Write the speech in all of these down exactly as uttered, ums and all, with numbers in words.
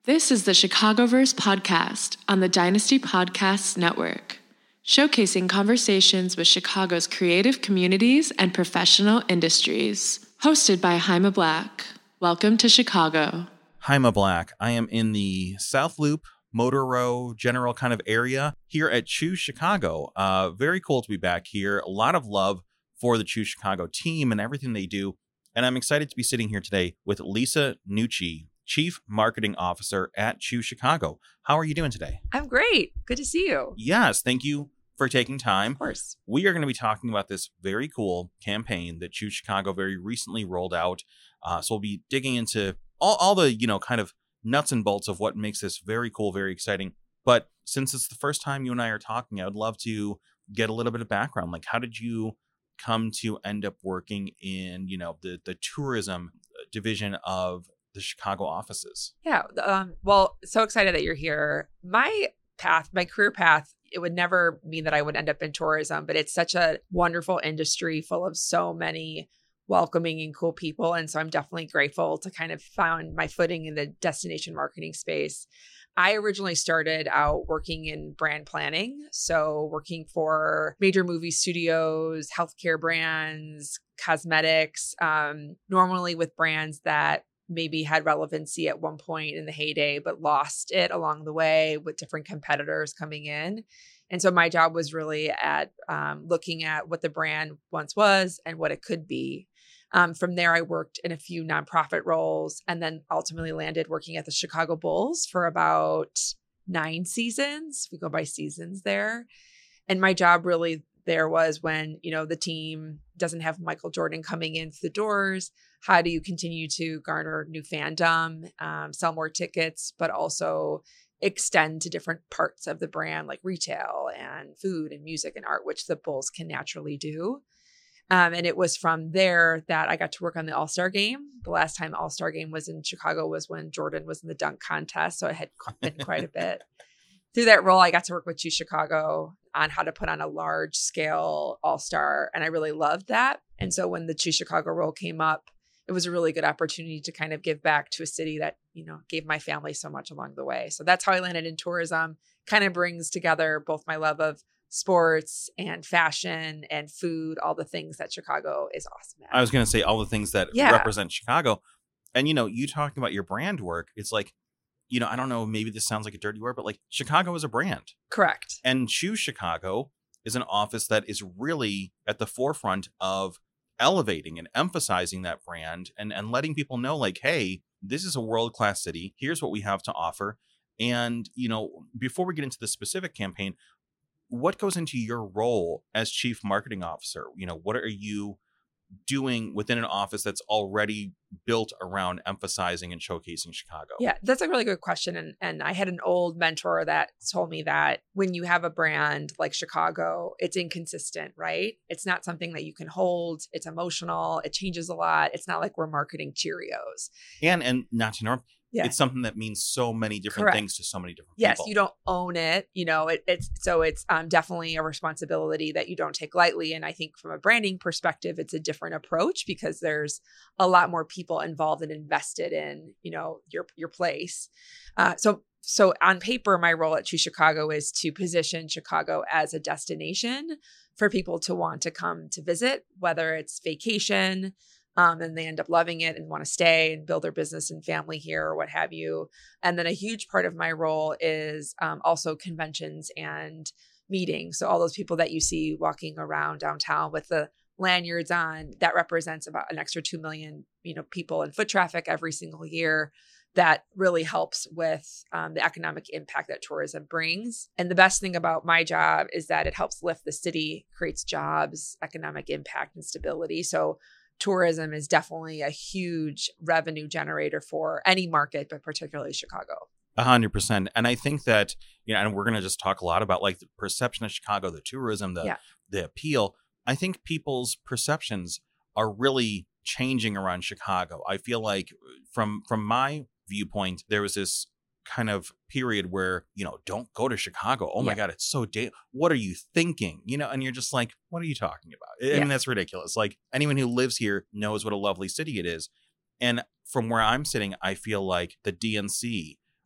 This is the Chicagoverse podcast on the Dynasty Podcasts Network, showcasing conversations with Chicago's creative communities and professional industries. Hosted by Haima Black. Welcome to Chicago. Haima Black. I am in the South Loop, Motor Row, general kind of area here at Choose Chicago. Uh, very cool to be back here. A lot of love for the Choose Chicago team and everything they do. And I'm excited to be sitting here today with Lisa Nucci, Chief Marketing Officer at Choose Chicago. How are you doing today? I'm great. Good to see you. Yes, thank you for taking time. Of course. We are going to be talking about this very cool campaign that Choose Chicago very recently rolled out. Uh, so we'll be digging into all, all the, you know, kind of nuts and bolts of what makes this very cool, very exciting. But since it's the first time you and I are talking, I would love to get a little bit of background. Like, how did you come to end up working in, you know, the, the tourism division of the Chicago offices? Yeah. Um, well, so excited that you're here. My path, my career path, it would never mean that I would end up in tourism, but it's such a wonderful industry full of so many welcoming and cool people. And so I'm definitely grateful to kind of find my footing in the destination marketing space. I originally started out working in brand planning. So working for major movie studios, healthcare brands, cosmetics, um, normally with brands that maybe had relevancy at one point in the heyday, but lost it along the way with different competitors coming in. And so my job was really at um, looking at what the brand once was and what it could be. Um, from there, I worked in a few nonprofit roles and then ultimately landed working at the Chicago Bulls for about nine seasons. We go by seasons there. And my job really there was when, you know, the team doesn't have Michael Jordan coming in through the doors. How do you continue to garner new fandom, um, sell more tickets, but also extend to different parts of the brand like retail and food and music and art, which the Bulls can naturally do. Um, and it was from there that I got to work on the All-Star Game. The last time All-Star Game was in Chicago was when Jordan was in the dunk contest. So it had been quite a bit. Through that role, I got to work with Choose Chicago on how to put on a large scale All-Star. And I really loved that. And so when the Choose Chicago role came up, it was a really good opportunity to kind of give back to a city that, you know, gave my family so much along the way. So that's how I landed in tourism. Kind of brings together both my love of sports and fashion and food, all the things that Chicago is awesome at. I was going to say all the things that yeah. represent Chicago. And, you know, you talking about your brand work, it's like, you know, I don't know, maybe this sounds like a dirty word, but like Chicago is a brand. Correct. And Choose Chicago is an office that is really at the forefront of elevating and emphasizing that brand and, and letting people know like, hey, this is a world-class city. Here's what we have to offer. And, you know, before we get into the specific campaign, what goes into your role as Chief Marketing Officer? You know, what are you doing within an office that's already built around emphasizing and showcasing Chicago? Yeah, that's a really good question. And, and I had an old mentor that told me that when you have a brand like Chicago, it's inconsistent, right? It's not something that you can hold. It's emotional. It changes a lot. It's not like we're marketing Cheerios. And, and not to interrupt, yeah. It's something that means so many different Correct. things to so many different yes, people. Yes, you don't own it. You know, it, it's so it's um, definitely a responsibility that you don't take lightly. And I think from a branding perspective, it's a different approach because there's a lot more people involved and invested in, you know, your your place. Uh, so so on paper, my role at Choose Chicago is to position Chicago as a destination for people to want to come to visit, whether it's vacation, Um, and they end up loving it and want to stay and build their business and family here or what have you. And then a huge part of my role is um, also conventions and meetings. So all those people that you see walking around downtown with the lanyards on, that represents about an extra two million, you know, people in foot traffic every single year. That really helps with um, the economic impact that tourism brings. And the best thing about my job is that it helps lift the city, creates jobs, economic impact, and stability. So tourism is definitely a huge revenue generator for any market, but particularly Chicago. A hundred percent. And I think that, you know, and we're going to just talk a lot about like the perception of Chicago, the tourism, the, yeah. the appeal. I think people's perceptions are really changing around Chicago. I feel like from, from my viewpoint, there was this kind of period where, you know, don't go to Chicago. Oh my yeah. God, it's so da- what are you thinking? You know, and you're just like, what are you talking about? I yeah. mean, that's ridiculous. Like anyone who lives here knows what a lovely city it is. And from where I'm sitting, I feel like the D N C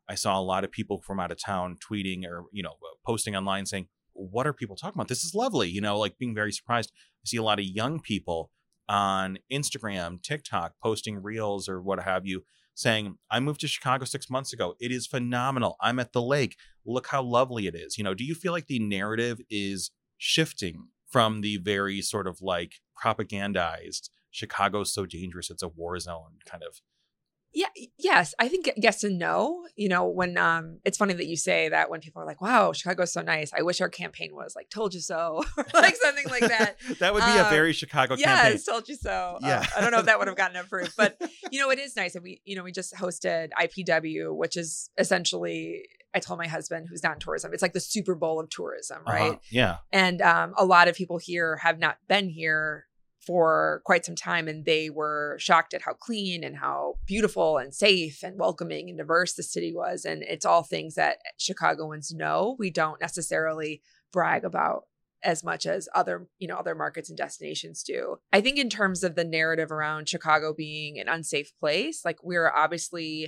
I saw a lot of people from out of town tweeting or, you know, posting online saying, what are people talking about? This is lovely. You know, like being very surprised. I see a lot of young people on Instagram, TikTok, posting reels or what have you, saying, I moved to Chicago six months ago. It is phenomenal. I'm at the lake. Look how lovely it is. You know, do you feel like the narrative is shifting from the very sort of like propagandized Chicago's so dangerous, it's a war zone kind of? Yeah, yes. I think yes and no. You know, when um it's funny that you say that when people are like, wow, Chicago's so nice. I wish our campaign was like, told you so, or like something like that. That would be um, a very Chicago yes, campaign. Yes, told you so. Yeah. Uh, I don't know if that would have gotten approved, but you know, it is nice. And we, you know, we just hosted I P W, which is essentially, I told my husband who's not in tourism, it's like the Super Bowl of tourism, right? Uh-huh. Yeah. And um, a lot of people here have not been here for quite some time, and they were shocked at how clean and how beautiful and safe and welcoming and diverse the city was. And it's all things that Chicagoans know. We don't necessarily brag about as much as other, you know, other markets and destinations do. I think in terms of the narrative around Chicago being an unsafe place, like we're obviously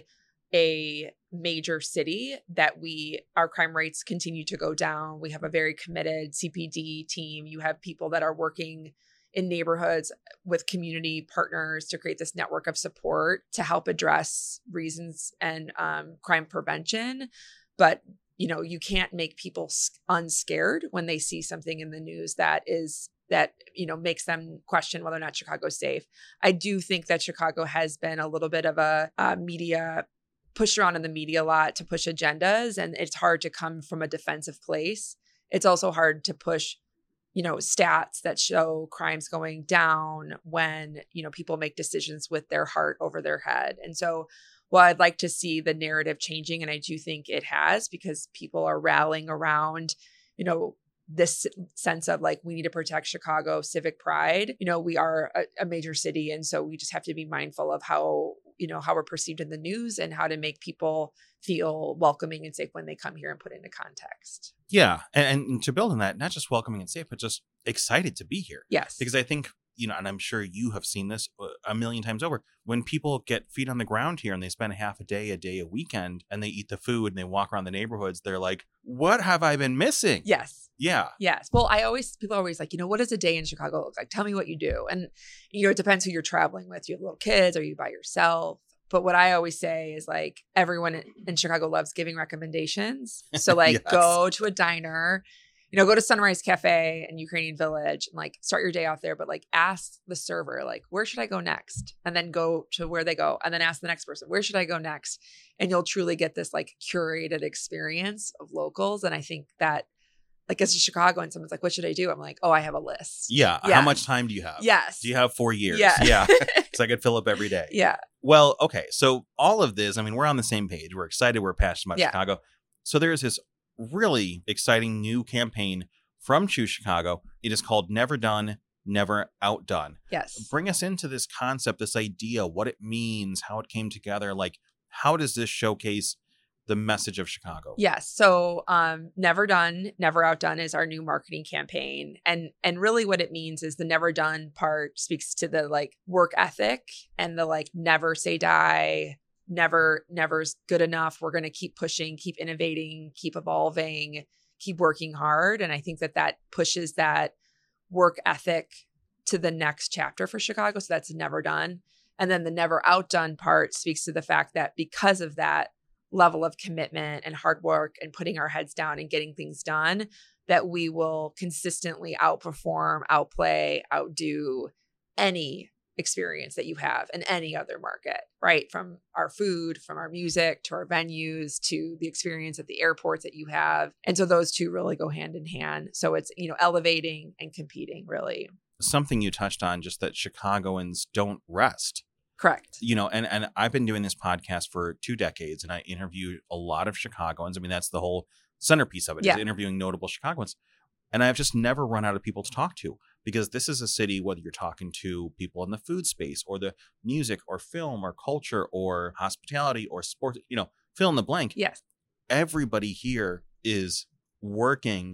a major city that we, our crime rates continue to go down. We have a very committed C P D team. You have people that are working in neighborhoods with community partners to create this network of support to help address reasons and um, crime prevention. But, you know, you can't make people unscared when they see something in the news that is that, you know, makes them question whether or not Chicago's safe. I do think that Chicago has been a little bit of a, a media pushed around in the media a lot to push agendas, and it's hard to come from a defensive place. It's also hard to push, you know, stats that show crimes going down when, you know, people make decisions with their heart over their head. And so while I'd like to see the narrative changing, and I do think it has, because people are rallying around, you know, this sense of like, we need to protect Chicago civic pride. You know, we are a, a major city. And so we just have to be mindful of how, you know, how we're perceived in the news and how to make people feel welcoming and safe when they come here and put into context. Yeah. And, and to build on that, not just welcoming and safe, but just excited to be here. Yes. Because I think, you know, and I'm sure you have seen this a million times over, when people get feet on the ground here and they spend half a day, a day, a weekend, and they eat the food and they walk around the neighborhoods, they're like, what have I been missing? Yes. Yeah. Yes. Well, I always, people are always like, you know, what does a day in Chicago look like? Tell me what you do. And, you know, it depends who you're traveling with. You have little kids, or you by yourself. But what I always say is like, everyone in Chicago loves giving recommendations. So like yes. Go to a diner, you know, go to Sunrise Cafe in Ukrainian Village and like start your day off there. But like ask the server, like, where should I go next? And then go to where they go. And then ask the next person, where should I go next? And you'll truly get this like curated experience of locals. And I think that, like, as a Chicagoan, someone's like, what should I do? I'm like, oh, I have a list. Yeah. yeah. How much time do you have? Yes. Do you have four years? Yeah. Yeah. Because I could fill up every day. Yeah. Well, okay. So all of this, I mean, we're on the same page. We're excited. We're passionate about yeah. Chicago. So there's this really exciting new campaign from Choose Chicago. It is called Never Done, Never Outdone. Yes. Bring us into this concept, this idea, what it means, how it came together. Like, how does this showcase the message of Chicago? Yes. So um, Never Done, Never Outdone is our new marketing campaign. And and really what it means is the never done part speaks to the like work ethic and the like never say die, never, never's good enough. We're going to keep pushing, keep innovating, keep evolving, keep working hard. And I think that that pushes that work ethic to the next chapter for Chicago. So that's Never Done. And then the Never Outdone part speaks to the fact that because of that level of commitment and hard work and putting our heads down and getting things done, that we will consistently outperform, outplay, outdo any experience that you have in any other market, right? From our food, from our music, to our venues, to the experience at the airports that you have. And so those two really go hand in hand. So it's, you know, elevating and competing, really. Something you touched on, just that Chicagoans don't rest. Correct. You know, and, and I've been doing this podcast for two decades and I interviewed a lot of Chicagoans. I mean, that's the whole centerpiece of it, yeah. is interviewing notable Chicagoans. And I've just never run out of people to talk to, because this is a city, whether you're talking to people in the food space or the music or film or culture or hospitality or sports, you know, fill in the blank. Yes. Everybody here is working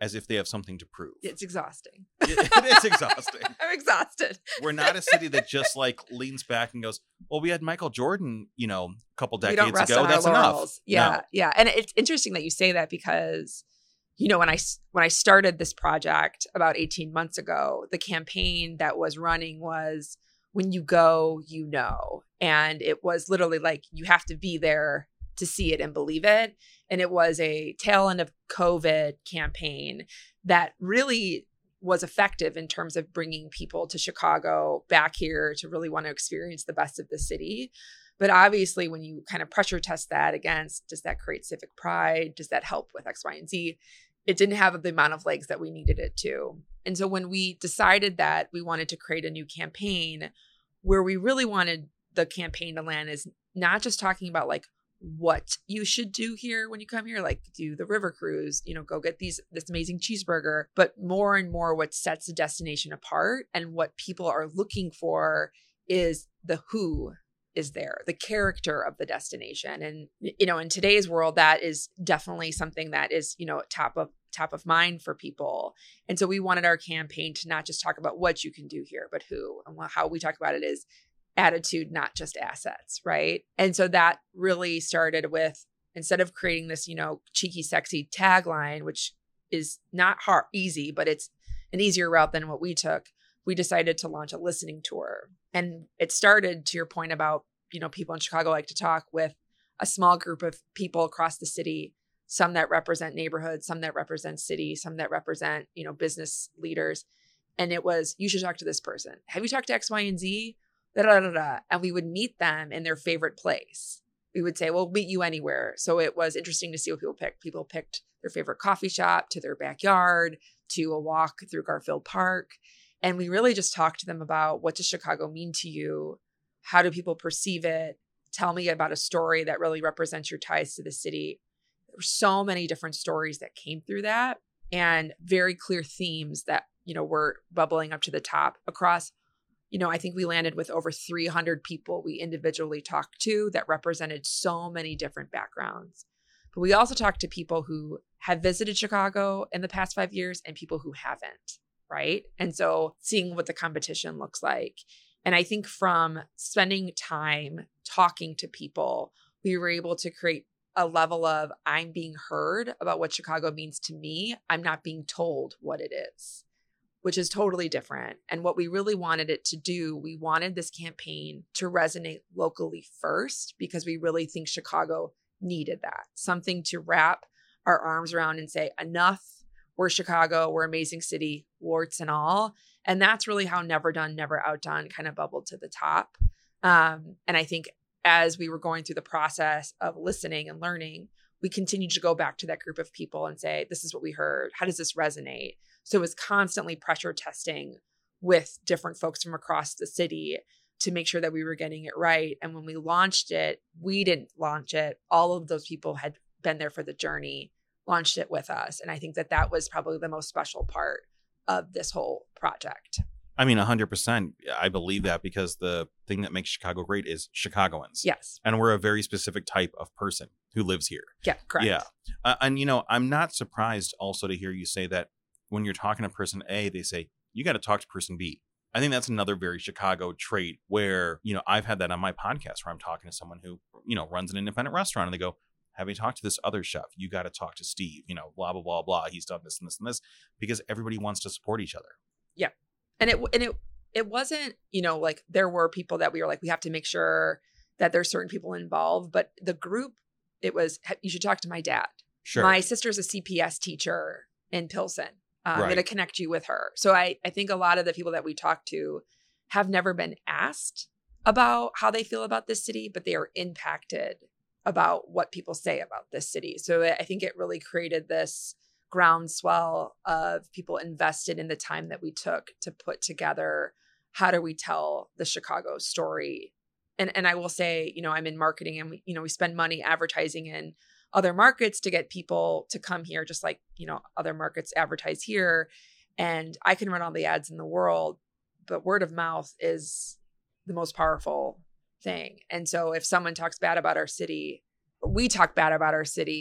as if they have something to prove. It's exhausting. It, it is exhausting. I'm exhausted. We're not a city that just like leans back and goes, well, we had Michael Jordan, you know, a couple We don't decades rest ago. on our That's enough. laurels. Yeah, No. yeah. And it's interesting that you say that because, you know, when I s- when I started this project about eighteen months ago, the campaign that was running was when you go, you know. And it was literally like you have to be there to see it and believe it. And it was a tail end of COVID campaign that really was effective in terms of bringing people to Chicago back here to really want to experience the best of the city. But obviously, when you kind of pressure test that against, does that create civic pride? Does that help with X, Y, and Z? It didn't have the amount of legs that we needed it to. And so when we decided that we wanted to create a new campaign, where we really wanted the campaign to land is not just talking about like what you should do here when you come here, like do the river cruise, you know, go get these this amazing cheeseburger, but more and more what sets the destination apart and what people are looking for is the who is there, the character of the destination. And, you know, in today's world, that is definitely something that is, you know, top of top of mind for people. And so we wanted our campaign to not just talk about what you can do here, but who. And how we talk about it is attitude, not just assets, right? And so that really started with, instead of creating this, you know, cheeky, sexy tagline, which is not hard, easy, but it's an easier route than what we took, we decided to launch a listening tour. And it started, to your point about, you know, people in Chicago like to talk, with a small group of people across the city, some that represent neighborhoods, some that represent cities, some that represent, you know, business leaders. And it was, you should talk to this person. Have you talked to X, Y, and Z? Da, da, da, da. And we would meet them in their favorite place. We would say, well, we'll meet you anywhere. So it was interesting to see what people picked. People picked their favorite coffee shop, to their backyard, to a walk through Garfield Park. And we really just talked to them about, what does Chicago mean to you? How do people perceive it? Tell me about a story that really represents your ties to the city. There were so many different stories that came through that, and very clear themes that, you know, were bubbling up to the top across, you know, I think we landed with over three hundred people we individually talked to that represented so many different backgrounds. But we also talked to people who have visited Chicago in the past five years and people who haven't. Right. And so seeing what the competition looks like. And I think from spending time talking to people, we were able to create a level of, I'm being heard about what Chicago means to me. I'm not being told what it is, which is totally different. And what we really wanted it to do, we wanted this campaign to resonate locally first, because we really think Chicago needed that. Something to wrap our arms around and say, enough. We're Chicago, we're amazing city, warts and all. And that's really how Never Done, Never Outdone kind of bubbled to the top. Um, and I think as we were going through the process of listening and learning, we continued to go back to that group of people and say, this is what we heard. How does this resonate? So it was constantly pressure testing with different folks from across the city to make sure that we were getting it right. And when we launched it, we didn't launch it. All of those people had been there for the journey, launched it with us. And I think that that was probably the most special part of this whole project. I mean, one hundred percent. I believe that, because the thing that makes Chicago great is Chicagoans. Yes. And we're a very specific type of person who lives here. Yeah, correct. Yeah. Uh, and, you know, I'm not surprised also to hear you say that when you're talking to person A, they say, you got to talk to person B. I think that's another very Chicago trait where, you know, I've had that on my podcast where I'm talking to someone who, you know, runs an independent restaurant, and they go, have you talked to this other chef? You got to talk to Steve, you know, blah, blah, blah, blah. He's done this and this and this, because everybody wants to support each other. Yeah. And it, and it, it wasn't, you know, like there were people that we were like, we have to make sure that there's certain people involved, but the group, it was, you should talk to my dad. Sure. My sister's a C P S teacher in Pilsen. Uh, Right. I'm going to connect you with her. So I, I think a lot of the people that we talk to have never been asked about how they feel about this city, but they are impacted about what people say about this city. So I think it really created this groundswell of people invested in the time that we took to put together, how do we tell the Chicago story? And and I will say, you know, I'm in marketing, and we, you know, we spend money advertising in other markets to get people to come here, just like, you know, other markets advertise here. And I can run all the ads in the world, but word of mouth is the most powerful thing. And so if someone talks bad about our city, or we talk bad about our city,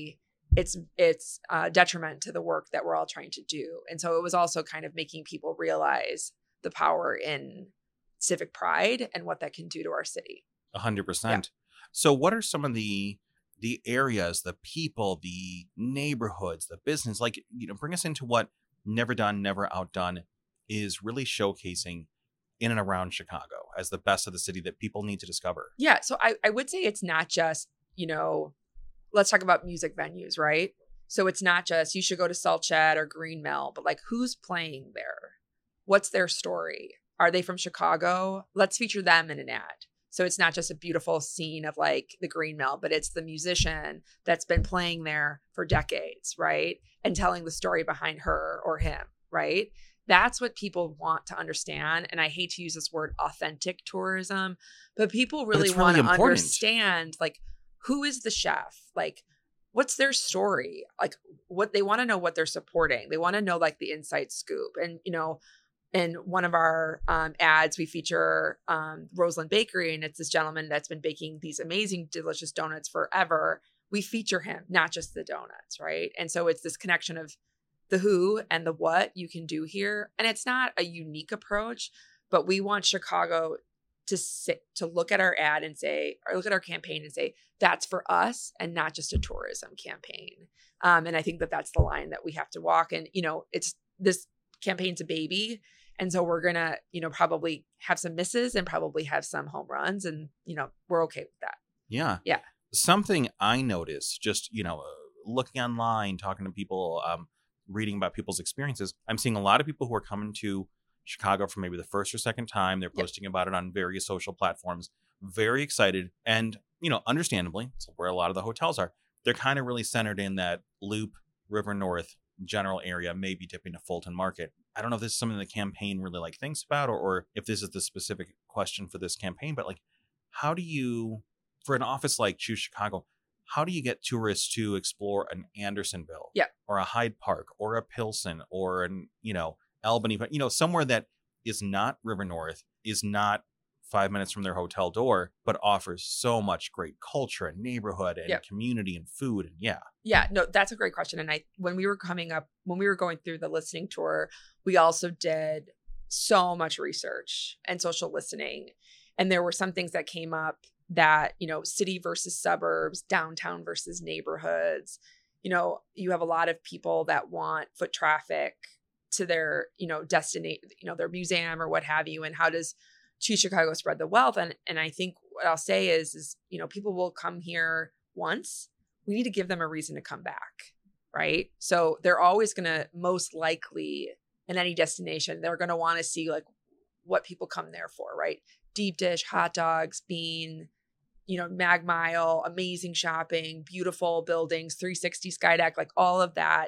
it's it's uh, detriment to the work that we're all trying to do. And so it was also kind of making people realize the power in civic pride and what that can do to our city. A hundred percent. So what are some of the the areas, the people, the neighborhoods, the business, like, you know, bring us into what Never Done, Never Outdone is really showcasing in and around Chicago as the best of the city that people need to discover? Yeah. So I, I would say it's not just, you know, let's talk about music venues, right? So it's not just you should go to Salt Shed or Green Mill, but like who's playing there? What's their story? Are they from Chicago? Let's feature them in an ad. So it's not just a beautiful scene of like the Green Mill, but it's the musician that's been playing there for decades, right? And telling the story behind her or him, right? That's what people want to understand. And I hate to use this word authentic tourism, but people really, really want to important. understand like who is the chef? Like what's their story? Like what they want to know what they're supporting. They want to know like the inside scoop. And, you know, in one of our um, ads, we feature um, Roseland Bakery, and it's this gentleman that's been baking these amazing, delicious donuts forever. We feature him, not just the donuts, right? And so it's this connection of the who and the what you can do here. And it's not a unique approach, but we want Chicago to sit, to look at our ad and say, or look at our campaign and say, that's for us and not just a tourism campaign. Um, and I think that that's the line that we have to walk. And, you know, it's this campaign's a baby. And so we're going to, you know, probably have some misses and probably have some home runs. And, you know, we're okay with that. Yeah. Yeah. Something I noticed just, you know, uh, looking online, talking to people, um, reading about people's experiences, I'm seeing a lot of people who are coming to Chicago for maybe the first or second time. They're posting yep. about it on various social platforms, very excited. And, you know, understandably, it's where a lot of the hotels are. They're kind of really centered in that Loop, River North general area, maybe dipping to Fulton Market. I don't know if this is something the campaign really like thinks about, or, or if this is the specific question for this campaign, but like, how do you, for an office like Choose Chicago, how do you get tourists to explore an Andersonville yeah. or a Hyde Park or a Pilsen or an, you know, Albany, but, you know, somewhere that is not River North, is not five minutes from their hotel door, but offers so much great culture and neighborhood and yep. community and food. And yeah. Yeah, no, that's a great question. And I, when we were coming up, when we were going through the listening tour, we also did so much research and social listening. And there were some things that came up that, you know, city versus suburbs, downtown versus neighborhoods. You know, you have a lot of people that want foot traffic to their, you know, destination, you know, their museum or what have you. And how does Choose Chicago spread the wealth? And and I think what I'll say is, is, you know, people will come here once. We need to give them a reason to come back, right? So they're always going to, most likely in any destination, they're going to want to see like what people come there for, right? Deep dish, hot dogs, bean, you know, Mag Mile, amazing shopping, beautiful buildings, three sixty Skydeck, like all of that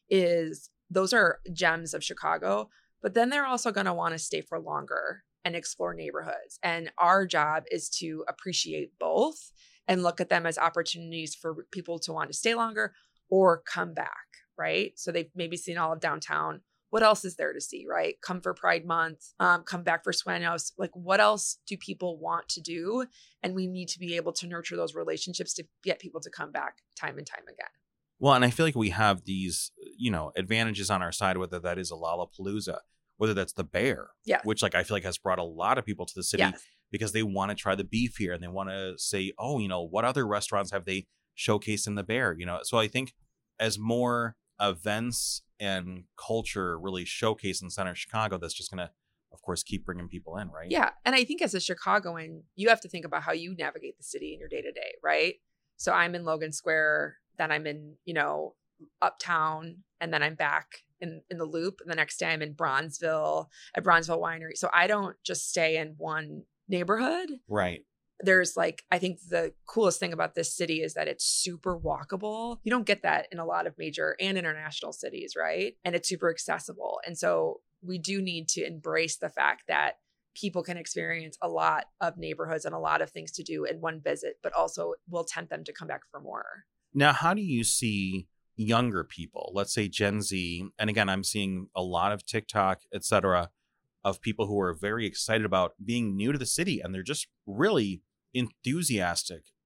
is, those are gems of Chicago. But then they're also going to want to stay for longer and explore neighborhoods. And our job is to appreciate both and look at them as opportunities for people to want to stay longer or come back, right? So they've maybe seen all of downtown. What else is there to see, right? Come for Pride Month, um, come back for Sueños. Like, what else do people want to do? And we need to be able to nurture those relationships to get people to come back time and time again. Well, and I feel like we have these, you know, advantages on our side, whether that is a Lollapalooza, whether that's the Bear, yeah. which like I feel like has brought a lot of people to the city yes. because they want to try the beef here and they want to say, oh, you know, what other restaurants have they showcased in the Bear? You know, so I think as more events and culture really showcase in center Chicago, that's just going to, of course, keep bringing people in, right? Yeah. And I think as a Chicagoan, you have to think about how you navigate the city in your day to day, right? So I'm in Logan Square, then I'm in, you know, Uptown, and then I'm back in, in the Loop. And the next day I'm in Bronzeville at Bronzeville Winery. So I don't just stay in one neighborhood. Right. There's like, I think the coolest thing about this city is that it's super walkable. You don't get that in a lot of major and international cities, right? And it's super accessible. And so we do need to embrace the fact that people can experience a lot of neighborhoods and a lot of things to do in one visit, but also will tempt them to come back for more. Now, how do you see younger people, let's say Gen Z, and again, I'm seeing a lot of TikTok, et cetera, of people who are very excited about being new to the city, and they're just really enthusiastic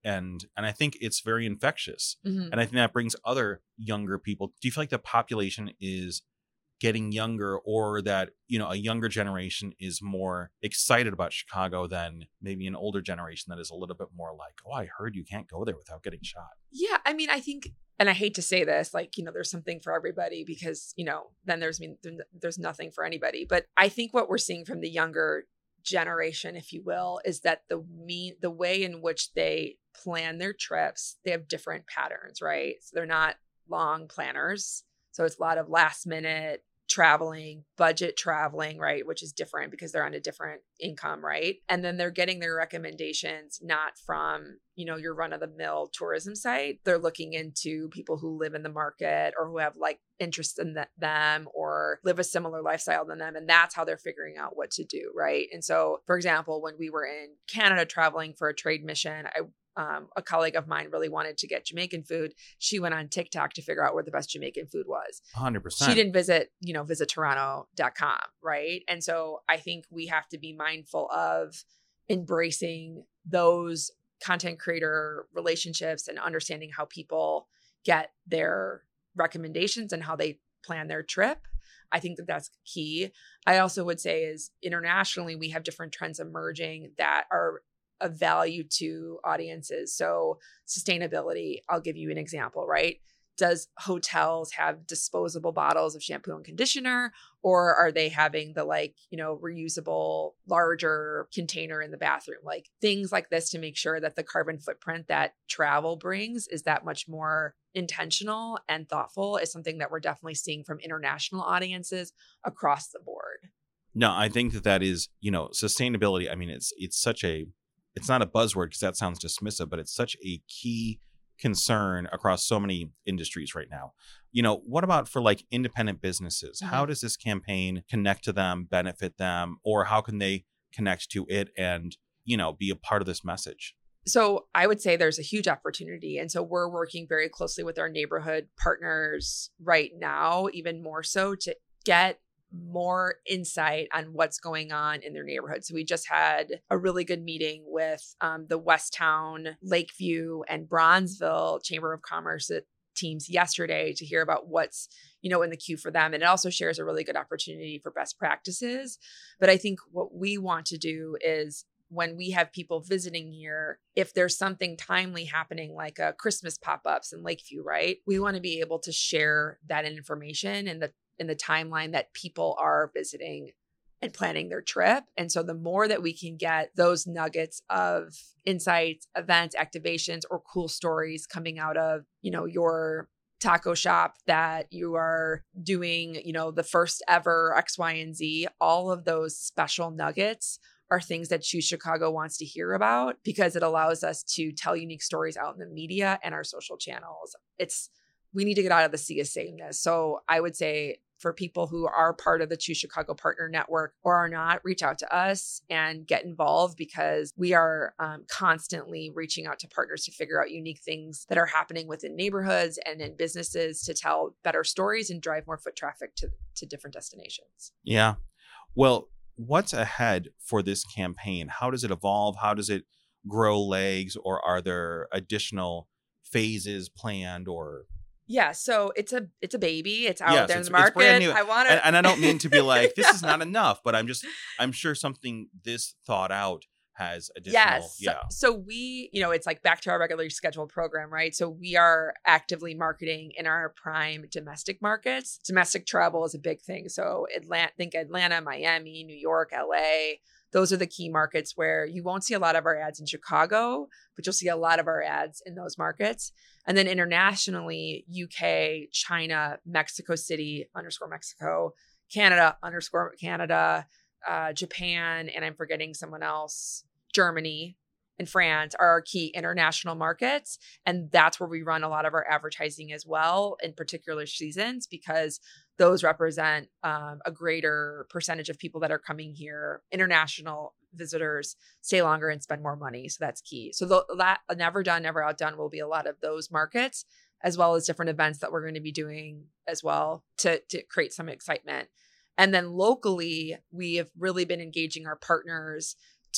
And and I think it's very infectious. Mhm. And I think that brings other younger people. Do you feel like the population is getting younger, or that, you know, a younger generation is more excited about Chicago than maybe an older generation that is a little bit more like, oh, I heard you can't go there without getting shot? Yeah, I mean, I think, and I hate to say this, like, you know, there's something for everybody, because, you know, then there's, I mean, there's nothing for anybody. But I think what we're seeing from the younger generation, if you will, is that the mean, the way in which they plan their trips, they have different patterns, right? So they're not long planners. So it's a lot of last minute traveling, budget traveling, right? Which is different because they're on a different income, right? And then they're getting their recommendations not from, you know, your run of the mill tourism site. They're looking into people who live in the market or who have like interest in the, them or live a similar lifestyle than them. And that's how they're figuring out what to do, right? And so, for example, when we were in Canada traveling for a trade mission, I Um, a colleague of mine really wanted to get Jamaican food. She went on TikTok to figure out where the best Jamaican food was. one hundred percent. She didn't visit, you know, visit toronto dot com, right? And so I think we have to be mindful of embracing those content creator relationships and understanding how people get their recommendations and how they plan their trip. I think that that's key. I also would say is internationally, we have different trends emerging that are of value to audiences. So sustainability, I'll give you an example, right? Does hotels have disposable bottles of shampoo and conditioner, or are they having the like, you know, reusable larger container in the bathroom? Like things like this to make sure that the carbon footprint that travel brings is that much more intentional and thoughtful is something that we're definitely seeing from international audiences across the board. No, I think that that is, you know, sustainability. I mean, it's it's such a It's not a buzzword because that sounds dismissive, but it's such a key concern across so many industries right now. You know, what about for like independent businesses? Mm-hmm. How does this campaign connect to them, benefit them, or how can they connect to it and, you know, be a part of this message? So I would say there's a huge opportunity. And so we're working very closely with our neighborhood partners right now, even more so to get more insight on what's going on in their neighborhood. So we just had a really good meeting with um, the Westtown, Lakeview, and Bronzeville Chamber of Commerce teams yesterday to hear about what's, you know, in the queue for them. And it also shares a really good opportunity for best practices. But I think what we want to do is when we have people visiting here, if there's something timely happening, like a Christmas pop-ups in Lakeview, right? We want to be able to share that information in the in the timeline that people are visiting and planning their trip. And so the more that we can get those nuggets of insights, events, activations, or cool stories coming out of, you know, your taco shop that you are doing, you know, the first ever X, Y, and Z, all of those special nuggets are things that Choose Chicago wants to hear about because it allows us to tell unique stories out in the media and our social channels. It's, we need to get out of the sea of sameness. So I would say for people who are part of the Choose Chicago Partner Network or are not, reach out to us and get involved because we are um, constantly reaching out to partners to figure out unique things that are happening within neighborhoods and in businesses to tell better stories and drive more foot traffic to, to different destinations. Yeah. Well, what's ahead for this campaign? How does it evolve? How does it grow legs? Or are there additional phases planned or... Yeah, so it's a it's a baby. It's out yes, there in it's, the market. It's brand new. I want to, and, and I don't mean to be like this yeah. is not enough, but I'm just I'm sure something this thought out has additional. Yes. Yeah. So, so we, you know, it's like back to our regularly scheduled program, right? So we are actively marketing in our prime domestic markets. Domestic travel is a big thing. So Atlanta, think Atlanta, Miami, New York, L A. Those are the key markets where you won't see a lot of our ads in Chicago, but you'll see a lot of our ads in those markets. And then internationally, U K, China, Mexico City, underscore Mexico, Canada, underscore Canada, uh, Japan, and I'm forgetting someone else, Germany and France are our key international markets. And that's where we run a lot of our advertising as well in particular seasons, because those represent um, a greater percentage of people that are coming here. International visitors stay longer and spend more money. So that's key. So the, that Never Done, Never Outdone will be a lot of those markets, as well as different events that we're going to be doing as well to, to create some excitement. And then locally, we have really been engaging our partners to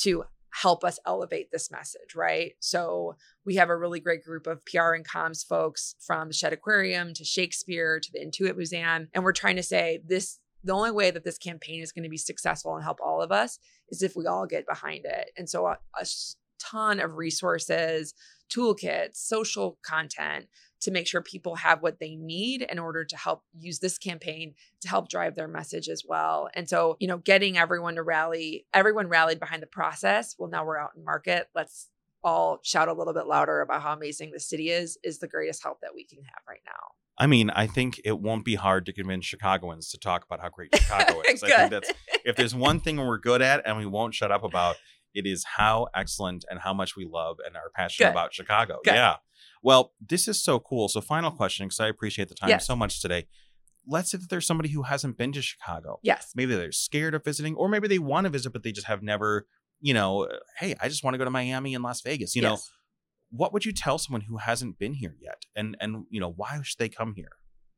help us elevate this message, right? So we have a really great group of P R and comms folks from the Shedd Aquarium to Shakespeare to the Intuit Museum. And we're trying to say this, the only way that this campaign is going to be successful and help all of us is if we all get behind it. And so a, a ton of resources, toolkits, social content to make sure people have what they need in order to help use this campaign to help drive their message as well. And so, you know, getting everyone to rally, everyone rallied behind the process. Well, now we're out in market. Let's all shout a little bit louder about how amazing the city is, is the greatest help that we can have right now. I mean, I think it won't be hard to convince Chicagoans to talk about how great Chicago is. I think that's, if there's one thing we're good at and we won't shut up about, it is how excellent and how much we love and are passionate Good. about Chicago. Good. Yeah. Well, this is so cool. So final question, because I appreciate the time yes. so much today. Let's say that there's somebody who hasn't been to Chicago. Yes. Maybe they're scared of visiting, or maybe they want to visit, but they just have never, you know, hey, I just want to go to Miami and Las Vegas. You yes. know, what would you tell someone who hasn't been here yet? And, and you know, why should they come here?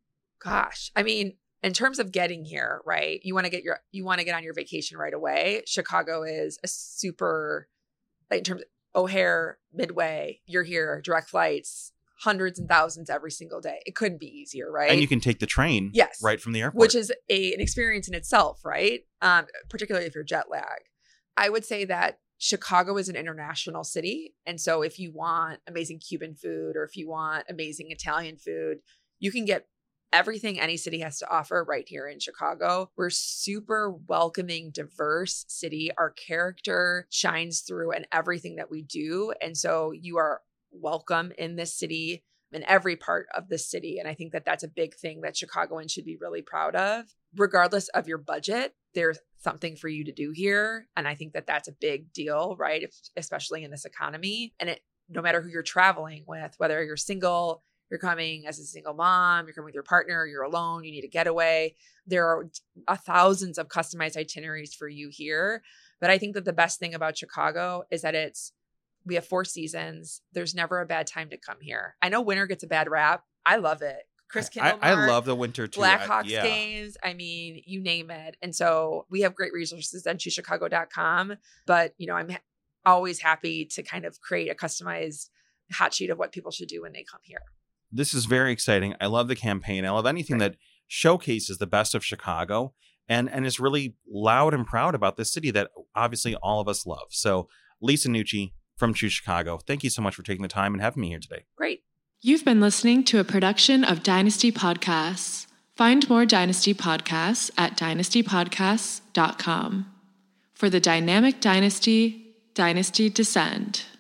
Gosh, I mean, in terms of getting here, right? You want to get your, you want to get on your vacation right away. Chicago is a super, like in terms of O'Hare, Midway, you're here, direct flights, hundreds and thousands every single day. It couldn't be easier, right? And you can take the train yes. right from the airport. Which is a, an experience in itself, right? Um, particularly if you're jet lagged. I would say that Chicago is an international city. And so if you want amazing Cuban food or if you want amazing Italian food, you can get everything any city has to offer right here in Chicago. We're super welcoming, diverse city. Our character shines through in everything that we do. And so you are welcome in this city, in every part of the city. And I think that that's a big thing that Chicagoans should be really proud of. Regardless of your budget, there's something for you to do here. And I think that that's a big deal, right? If, especially in this economy. And it, no matter who you're traveling with, whether you're single, you're coming as a single mom, you're coming with your partner, you're alone, you need a getaway. There are uh, thousands of customized itineraries for you here. But I think that the best thing about Chicago is that it's, we have four seasons. There's never a bad time to come here. I know winter gets a bad rap. I love it. Chris Kindlemar, I, I love the winter too. Blackhawks I, yeah. games. I mean, you name it. And so we have great resources on choose chicago dot com. But, you know, I'm ha- always happy to kind of create a customized hot sheet of what people should do when they come here. This is very exciting. I love the campaign. I love anything right. that showcases the best of Chicago and, and is really loud and proud about this city that obviously all of us love. So Lisa Nucci from Choose Chicago, thank you so much for taking the time and having me here today. Great. You've been listening to a production of Dynasty Podcasts. Find more Dynasty podcasts at dynasty podcasts dot com. For the dynamic dynasty, Dynasty Descend.